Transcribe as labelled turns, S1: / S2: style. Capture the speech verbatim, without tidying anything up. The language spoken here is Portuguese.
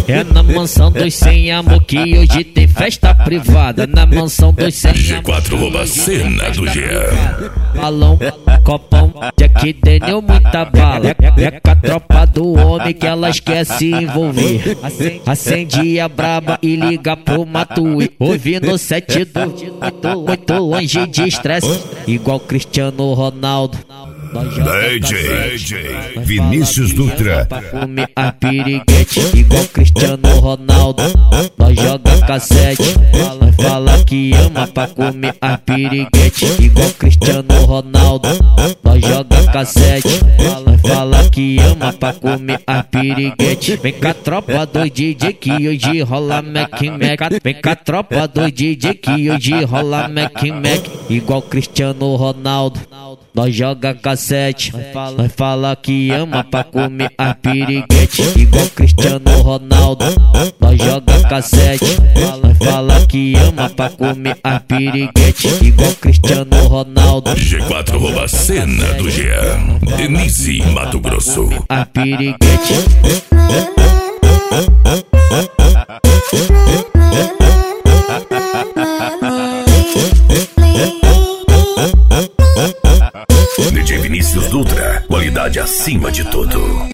S1: É na mansão dos sem amor que hoje tem festa privada. Na mansão dos sem amor
S2: G quatro rouba a cena do G.
S1: balão, copão, Jack Daniel, muita bala. É com a tropa do homem que elas quer se envolver. Acende a braba e liga pro Matui. Ouvindo sete do muito, muito longe de estresse. Igual Cristiano Ronaldo.
S2: D J Vinícius Dutra.
S1: Comer a piriguete igual Cristiano Ronaldo. Nós joga cassete. Fala, fala que ama pra comer a piriguete igual Cristiano Ronaldo. Nós joga cassete. Fala, fala que ama pra comer a piriguete. Vem com a tropa do D J que hoje rola Mac Mac. Vem com a tropa do D J que hoje rola Mac Mac igual Cristiano Ronaldo. Nós joga cassete, nós fala que ama pra comer a piriguete igual Cristiano Ronaldo. Nós joga cassete, nós fala que ama pra comer a piriguete igual Cristiano Ronaldo.
S2: G quatro rouba a cena do G. Denise, Mato Grosso.
S1: A piriguete.
S2: D J Vinícius Dutra, qualidade acima de tudo.